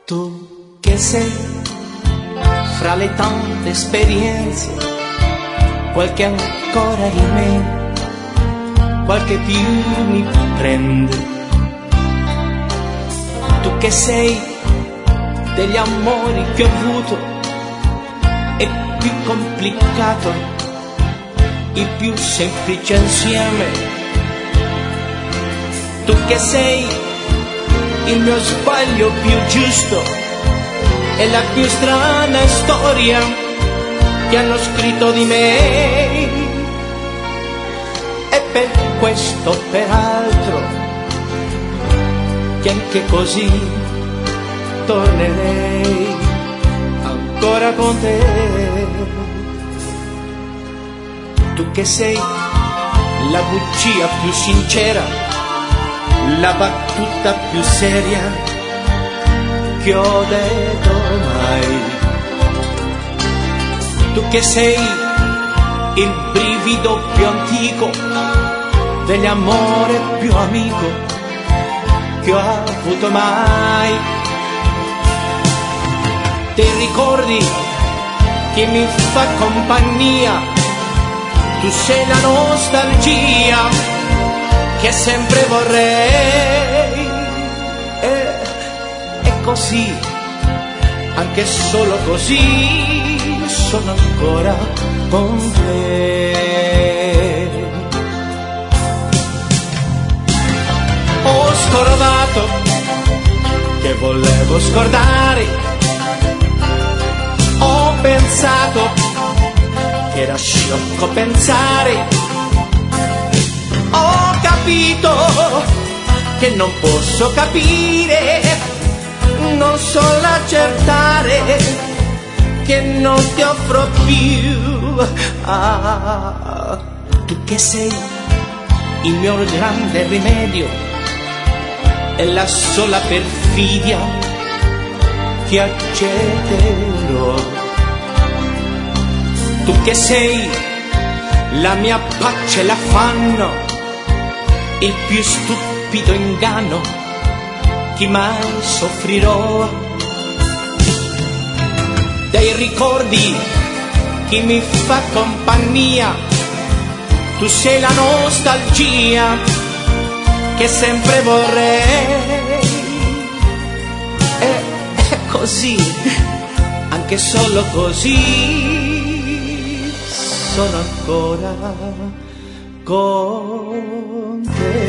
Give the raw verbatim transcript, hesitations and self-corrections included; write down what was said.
Tu che sei fra le tante esperienze, qualche ancora in me, qualche più mi prende. Tu che sei degli amori che ho avuto, è più complicato, il più semplice insieme. Tu che sei il mio sbaglio più giusto e la più strana storia che hanno scritto di me. E per questo, peraltro, che anche così tornerei ancora con te. Tu che sei la bugia più sincera, la battuta più seria che ho detto mai. Tu che sei il brivido più antico dell'amore più amico che ho avuto mai. Ti ricordi che mi fa compagnia? Tu sei la nostalgia che sempre vorrei, e, e così, anche solo così, sono ancora con te. Ho scordato che volevo scordare, ho pensato che era sciocco pensare, ho capito che non posso capire, non so accertare che non ti offro più. Ah, tu che sei il mio grande rimedio e la sola perfidia che accetterò. Tu che sei la mia pace e l'affanno, il più stupido inganno che mai soffrirò. Dei ricordi chi mi fa compagnia, tu sei la nostalgia che sempre vorrei. E, e così, anche solo così, sono ancora con te.